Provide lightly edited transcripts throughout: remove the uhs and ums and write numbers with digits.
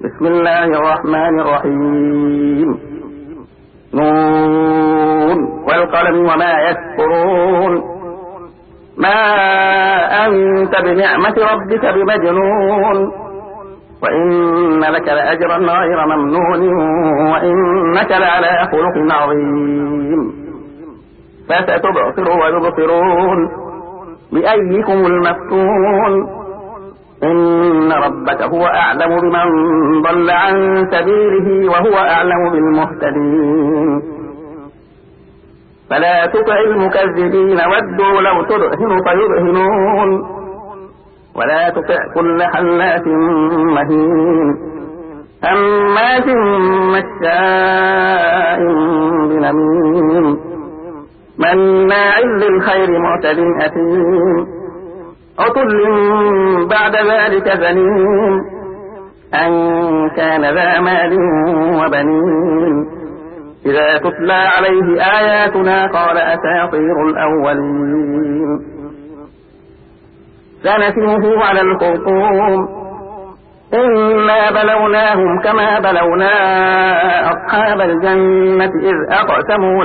بسم الله الرحمن الرحيم. نون والقلم وما يسطرون. ما أنت بنعمة ربك بمجنون، وإن لك لأجرا غير ممنون، وإنك لعلى خلق عظيم. فستبصر ويبصرون بأيكم المفتون. إن ربك هو أعلم بمن ضل عن سبيله وهو أعلم بالمهتدين. فلا تطع المكذبين ودوا لو تدهن فيدهنون، ولا تطع كل حلاف مهين هماز مشاء بنميم مناع للخير معتد أثيم عتل بعد ذلك زنيم أن كان ذا مال وبنين. إذا تتلى عليه آياتنا قال أساطير الأولين. سنسمه على الخرطوم. إنا بلوناهم كما بلونا أصحاب الجنة إذ أقسموا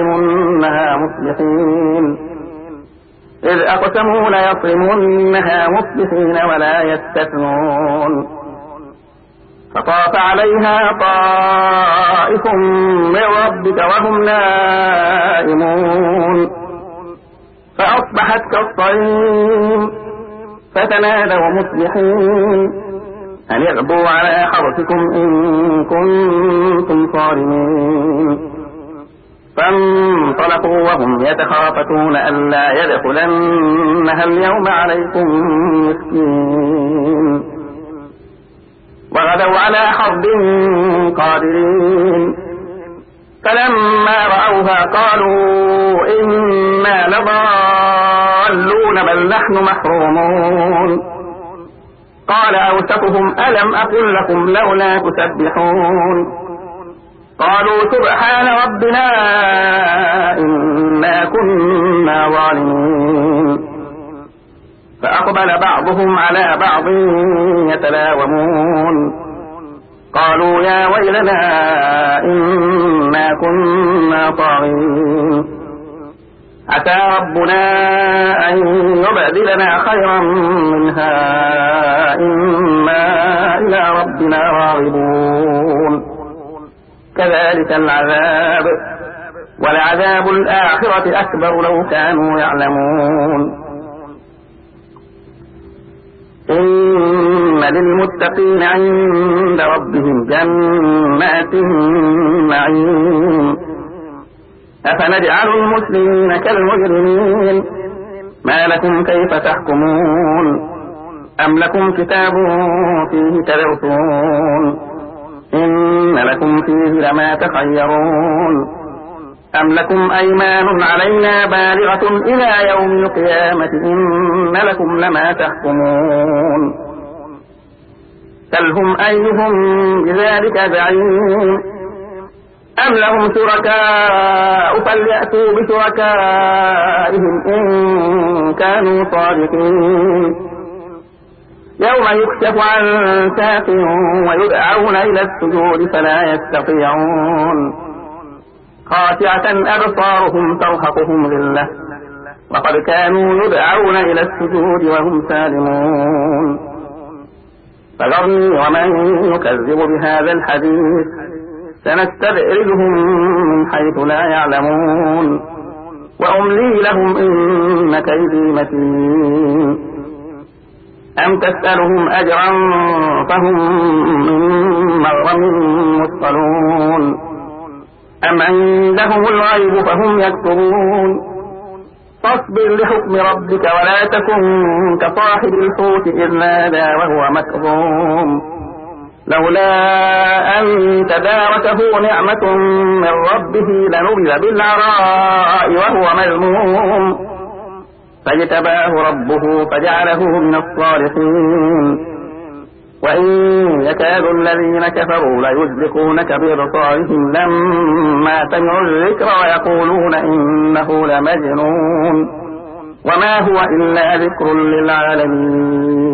ليصرمنها مصبحين ولا يستثنون. فطاف عليها طائف من ربك وهم نائمون فأصبحت كالصريم. فتنادوا مصبحين أن اغدوا على حرثكم إن كنتم صارمين. فانطلقوا وهم يتخافتون ألا يدخلنها اليوم عليكم مسكين. وغدوا على حرب قادرين. فلما رأوها قالوا إنا لضالون بل نحن محرومون. قال أوسطهم ألم أقل لكم لولا تسبحون. قالوا سبحان ربنا إنا كنا ظالمين. فأقبل بعضهم على بعض يتلاومون. قالوا يا ويلنا إنا كنا طاغين. عسى ربنا أن يبدلنا خيرا منها إنا إلى ربنا راغبون. كذلك العذاب ولعذاب الآخرة أكبر لو كانوا يعلمون. إن للمتقين عند ربهم جنات النعيم. أفنجعل المسلمين كالمجرمين ما لكم كيف تحكمون. أم لكم كتاب فيه تدرسون إن لكم فيه لما تخيرون. أم لكم أيمان علينا بالغة إلى يوم القيامة إن لكم لما تحكمون. سلهم أيهم بذلك زعيم. أم لهم شركاء فليأتوا بشركائهم إن كانوا صادقين. يوم يكشف عن ساق ويدعون إلى السجود فلا يستطيعون. خاشعة أبصارهم ترهقهم ذلة وقد كانوا يدعون إلى السجود وهم سالمون. فذرني ومن يكذب بهذا الحديث سنستدرجهم من حيث لا يعلمون وأملي لهم إن كيدي متين. أم تسألهم أجرا فهم من مغرم مثقلون. أم عندهم الغيب فهم يكتبون. فاصبر لحكم ربك ولا تكن كصاحب الحوت إذ نادى وهو مكظوم لولا أن تداركه نعمة من ربه لنبذ بالعراء وهو مذموم فاجتباه ربه فجعله من الصالحين. وإن يكاد الذين كفروا ليزلقونك بأبصارهم لما سمعوا الذكر ويقولون إنه لمجنون وما هو إلا ذكر للعالمين.